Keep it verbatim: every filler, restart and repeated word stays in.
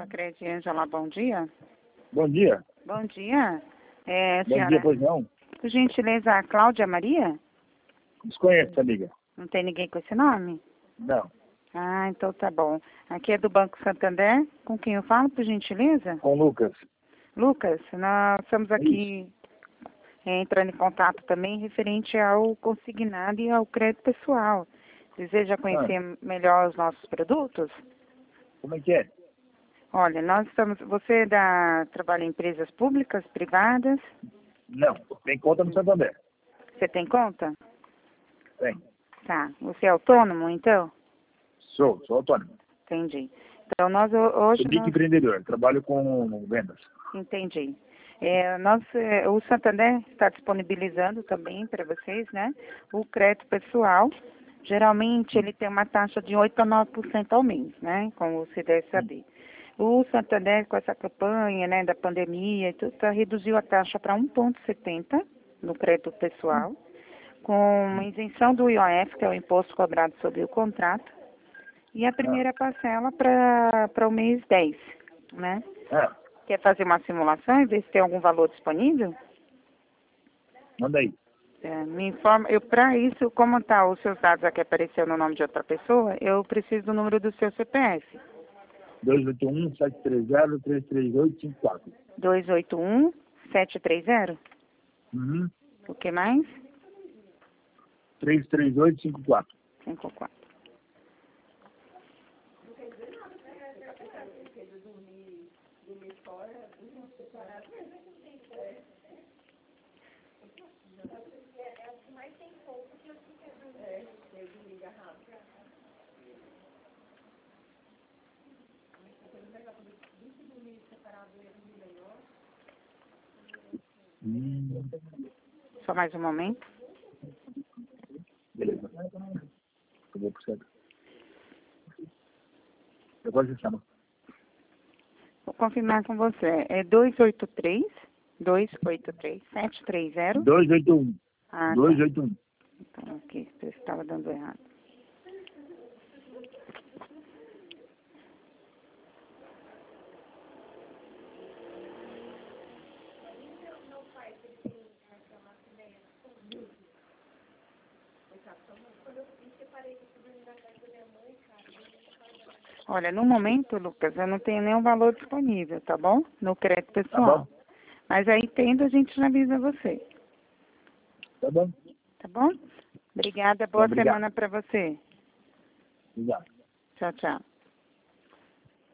Fala, Crede Ângela, bom dia. Bom dia. Bom dia. É, Bom senhora, dia, pois não? por gentileza, a Cláudia Maria? Desconheço, amiga. Não tem ninguém com esse nome? Não. Ah, então tá bom. Aqui é do Banco Santander. Com quem eu falo, por gentileza? Com o Lucas. Lucas, nós estamos É aqui é, entrando em contato também referente ao consignado e ao crédito pessoal. Deseja conhecer Ah, melhor os nossos produtos? como é que é? Olha, nós estamos. Você dá, trabalha em empresas públicas, privadas? Não. Tem conta no Santander. Você tem conta? Tem. Tá. Você é autônomo, então? Sou, sou autônomo. Entendi. Então, nós ho- hoje Sou nós... microempreendedor. Trabalho com vendas. Entendi. É, nós, é, o Santander está disponibilizando também para vocês, né, o crédito pessoal. Geralmente, ele tem uma taxa de oito a nove por cento ao mês, né, como você deve saber. O Santander, com essa campanha, né, da pandemia e tudo, tá, reduziu a taxa para um vírgula setenta no crédito pessoal, com uma isenção do I O F, que é o imposto cobrado sobre o contrato, e a Ah, primeira parcela para o mês dez, né? ah, Quer fazer uma simulação e ver se tem algum valor disponível? manda aí. É, me informa, eu para isso, como tá os seus dados aqui apareceu no nome de outra pessoa, eu preciso do número do seu C P F. dois oito um, sete três zero, três três oito, cinco quatro. dois oito um, sete três zero? Uhum. O que mais? três três oito, cinco quatro. cinco quatro. Hum, Só mais um momento. beleza. Eu vou pro centro. Agora você chama. Vou confirmar com você. É dois oito três, dois oito três, sete três zero? dois oito um. Ah, dois tá. oito um. Então, aqui, eu estava dando errado. Olha, no momento, Lucas, eu não tenho nenhum valor disponível, tá bom? No crédito Tá bom? pessoal. Mas aí tendo, a gente já avisa você, Tá bom? tá bom? Obrigada, Então, boa obrigado. semana para você. Obrigado. Tchau, tchau.